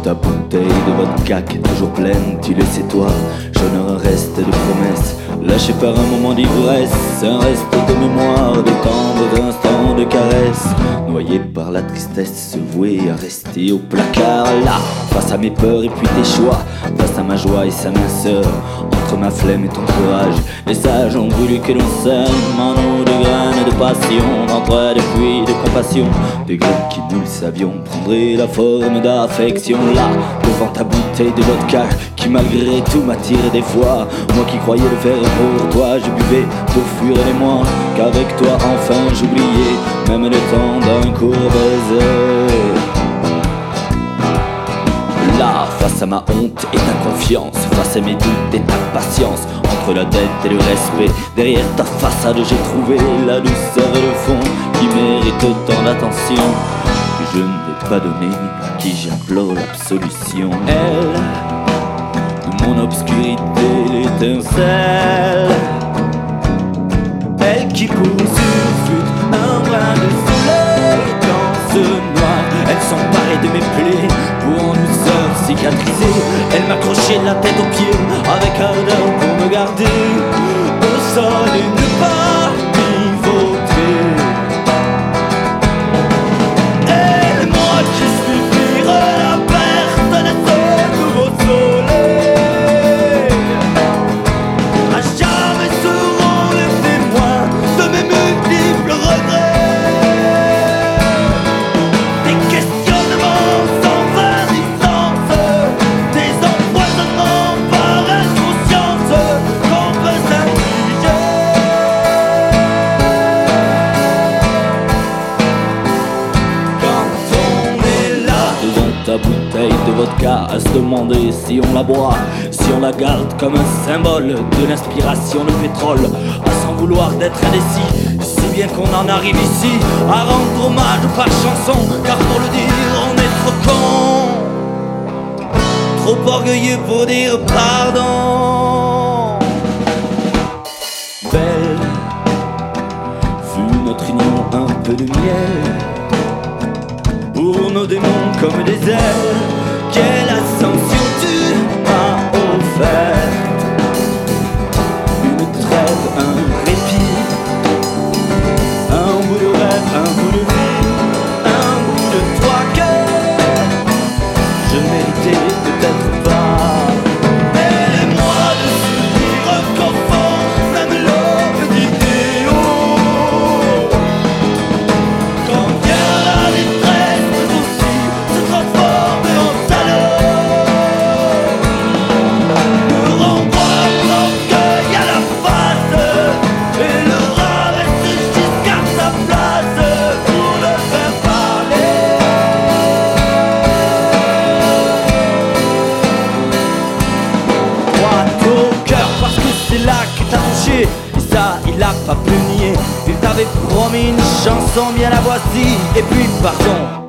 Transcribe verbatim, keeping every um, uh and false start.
ta bouteille de vodka qui est toujours pleine, tu le sais toi, j'honore un reste de promesses, lâché par un moment d'ivresse, un reste de mémoire, de tendres instants de caresses, noyé par la tristesse, voué à rester au placard. Là, face à mes peurs et puis tes choix, face à ma joie et sa minceur, entre ma flemme et ton courage, les sages ont voulu que l'on sème en eau de graines de passion, d'entraide et puis de compassion, des graines qui, nous le savions, prendraient la forme d'affection. Là, devant ta bouteille de vodka qui malgré tout m'attire des fois, moi qui croyais le faire pour toi, je buvais pour fuir les mois, qu'avec toi enfin j'oubliais même le temps d'un court baiser. Là, face à ma honte et ta confiance, face à mes doutes et ta patience, entre la dette et le respect, derrière ta façade j'ai trouvé la douceur et le fond qui mérite autant d'attention, que je ne vais pas donner, à qui j'implore l'absolution. Elle, de mon obscurité l'étincelle, elle qui poursuit un brin de soleil dans ce noir, elle s'emparait de mes plaies pour en douceur cicatriser, elle m'accrochait la tête aux pieds avec ardeur pour me garder au sol et ne pas m'y vautrer. Et moi qui suffire la perte de ce nouveau soleil, à jamais seront les témoins de mes multiples regrets. Ta bouteille de vodka à se demander si on la boit, si on la garde comme un symbole de l'inspiration de pétrole, à s'en vouloir d'être indécis, si bien qu'on en arrive ici à rendre hommage par chanson, car pour le dire on est trop con, trop orgueilleux pour dire pardon. Belle fut notre union, un peu de miel pour nos démons comme des ailes, quelle ascension tu m'as offerte, une trêve, un répit, un bout de rêve, un bout de vie, un bout de toi que je méritais peut-être pas. Aide-moi de subir qu'au fond même l'aube d'idéaux, quand vient la détresse se transforme en salaud, me renvoie l'orgueil à la face et le rabaisse jusqu'à sa place pour le faire parler. Droit au cœur parce que c'est là que t'as touché, et ça il a pas pu nier, il t'avait promis une chanson, bien la voici, et puis pardon.